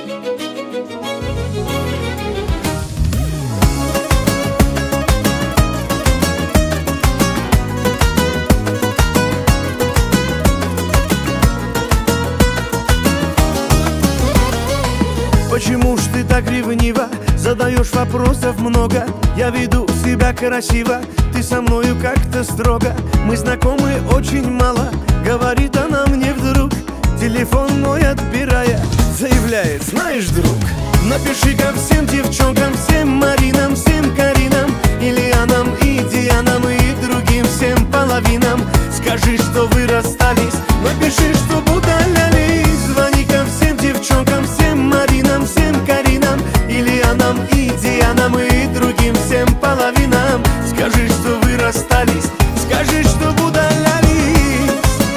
Почему ж ты так ревнива? Задаешь вопросов много. Я веду себя красиво, ты со мною как-то строго. Мы знакомы очень мало, говорит она мне вдруг, телефон мой отбирая, заявляет: знаешь, друг, напиши-ка всем девчонкам, всем Маринам, всем Каринам, Ильянам и Дианам и другим всем половинам. Скажи, что вы расстались, напиши, что удалялись. Звони-ка всем девчонкам, всем Маринам, всем Каринам, Ильянам и Дианам и другим всем половинам. Скажи, что вы расстались, скажи, что удалялись.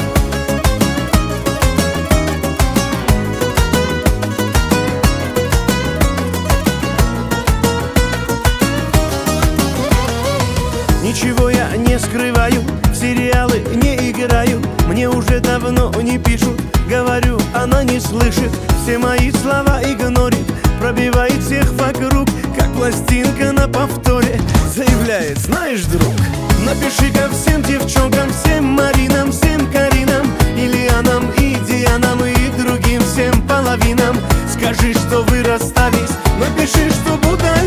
Ничего я не скрываю, в сериалы не играю. Мне уже давно не пишут, говорю, она не слышит. Все мои слова игнорит, пробивает всех вокруг, как пластинка на повторе. Заявляет: знаешь, друг, напиши-ка всем девчонкам, всем Маринам, всем Каринам, Ильянам и Дианам и другим всем половинам. Скажи, что вы расстались, напиши, что буду